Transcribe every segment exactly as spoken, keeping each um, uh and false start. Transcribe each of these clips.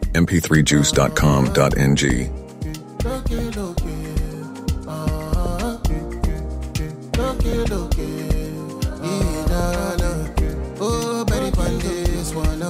m p three juice dot com dot n g. Oh, Betty Pandis, one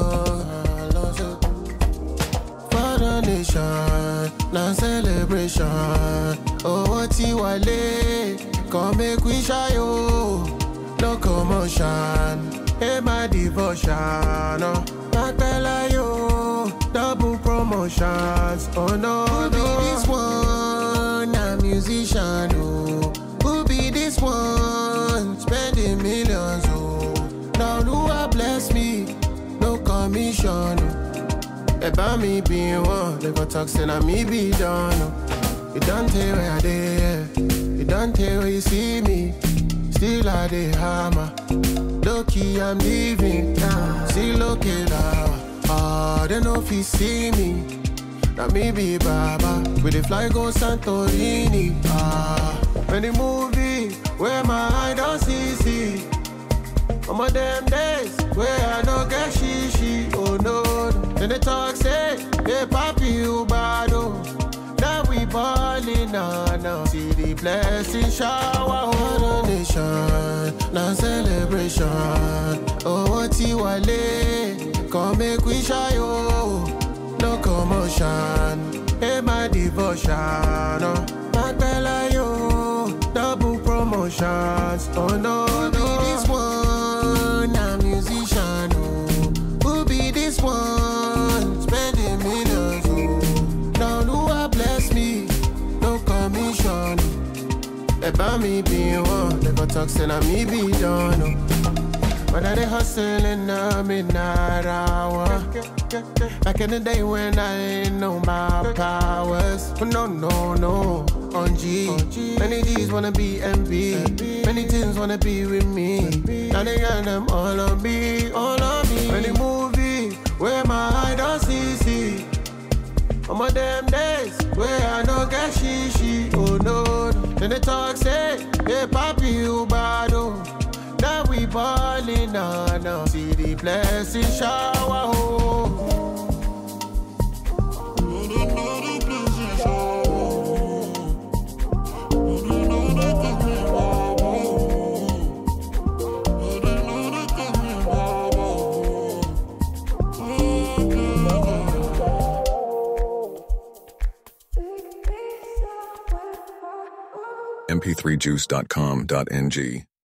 for the nation, now celebration. Oh, what you wale, come make we shy, oh, no commotion. Hey, my devotion, oh, my bella, yo, double promotions. Oh, no, who be this one? A musician, oh, who be this one? Spending millions, oh, now who a bless me, no commission, oh. About me being one, they go talk, say, na me be done, oh. You don't tell where I dey, you don't tell where you see me, still I dey hammer. Low-key, I'm leaving, see look it out. Ah, they know if you see me, now me be Baba, with the fly go Santorini. Ah, when the movie, where my eye don't see, see. Some of them days, where I don't get shishi, oh no. Then they talk, say, hey papi, you bad, oh. Now we ballin', nah, nah. See the blessing shower, oh, the nation, now celebration. Oh, what you wale, come make we shy, oh, no commotion. Hey, my devotion, oh, my bella, yo, double promotions. Oh, no, who be this one, a musician, oh, who be this one, spending millions, oh, now who a bless me, no commission. About me being one, they go talk, say, na me be done, oh. But I dey hustling now, midnight hour. Back in the day when I ain't know my powers. But no, no, no, on G. Many G's wanna be M B. Many teens wanna be with me. Now they got them all on me, all on me. Many movie where my eye don't see, see. Some of them days where I don't get shishi, oh no. Then they talk, say, hey papi, you bad, oh. Now we ballin', nah, nah. See the blessing shower, oh. m p three juice dot com dot n g.